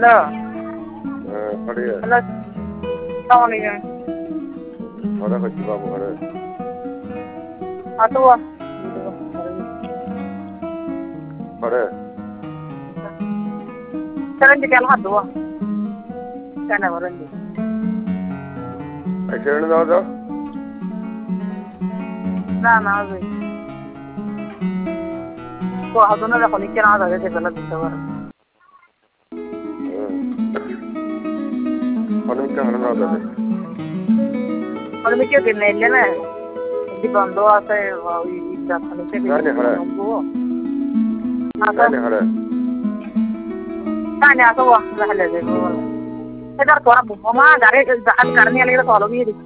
Hello. Hello. Assalamualaikum. Ada kerja apa ada? Atua. Ada. Sekarang di kalau atua. Kana orang di. Asyik nak ada? Nah, sih. Kau ada nak kau nikah ada jadi kalau bisa orang. Kalau nikah mana ada? Kalau mikir gini aja na. Di bandung ada ini dah kalau nikah. Mana ada? Ada. Mana ada? Tanya aku wah dah ada jadi. Sedar kau abu. Mama dari jahat karena yang itu kalau begini.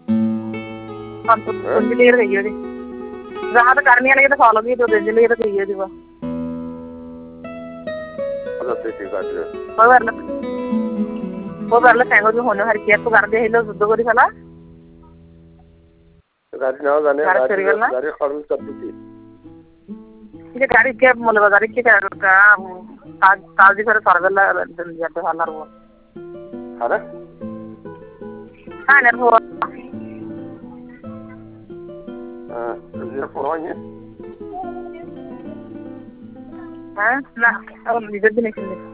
Kunjuli itu jadi. Jahat karena yang itu kalau begitu kunjuli itu jadi wah. Ada sih ada. वो वाला सैंगो जो होने हर किया तो कर दे हिलो सुद्दो को दिखला गाड़ी ना जाने गाड़ी खरीद करती थी ये गाड़ी के मोले बाजार के का काज दिखरे सरगला जाते हालर वो अरे हां नर वो ये पुरानी हां ना अब निजर भी नहीं